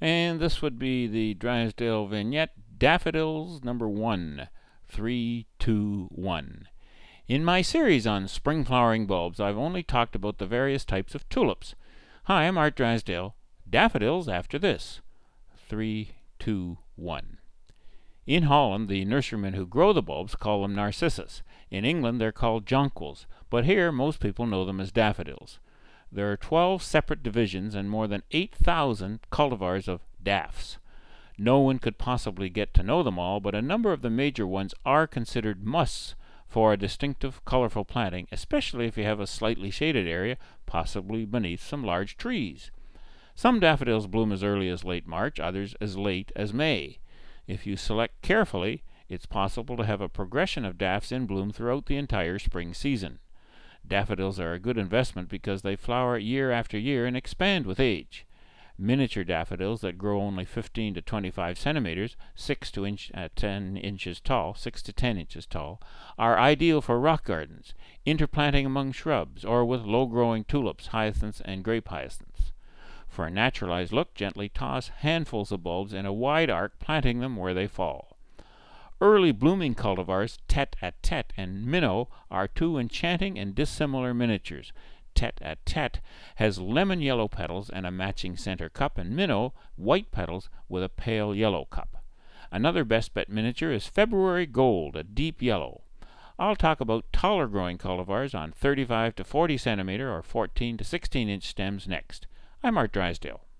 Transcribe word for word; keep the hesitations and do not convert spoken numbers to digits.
And this would be the Drysdale vignette, Daffodils number one, three, two, one. In my series on spring flowering bulbs, I've only talked about the various types of tulips. Hi, I'm Art Drysdale. Daffodils after this. three, two, one. In Holland, the nurserymen who grow the bulbs call them narcissus. In England, they're called jonquils, but here most people know them as daffodils. There are twelve separate divisions and more than eight thousand cultivars of daffs. No one could possibly get to know them all, but a number of the major ones are considered musts for a distinctive, colorful planting, especially if you have a slightly shaded area, possibly beneath some large trees. Some daffodils bloom as early as late March, others as late as May. If you select carefully, it's possible to have a progression of daffs in bloom throughout the entire spring season. Daffodils are a good investment because they flower year after year and expand with age. Miniature daffodils that grow only fifteen to twenty-five centimeters, six to inch, uh, ten inches tall, six to ten inches tall, are ideal for rock gardens, interplanting among shrubs, or with low-growing tulips, hyacinths, and grape hyacinths. For a naturalized look, gently toss handfuls of bulbs in a wide arc, planting them where they fall. Early blooming cultivars, tete-a-tete and minnow, are two enchanting and dissimilar miniatures. Tete-a-tete has lemon yellow petals and a matching center cup, and minnow, white petals with a pale yellow cup. Another best bet miniature is February Gold, a deep yellow. I'll talk about taller growing cultivars on thirty-five to forty centimeter or fourteen to sixteen inch stems next. I'm Art Drysdale.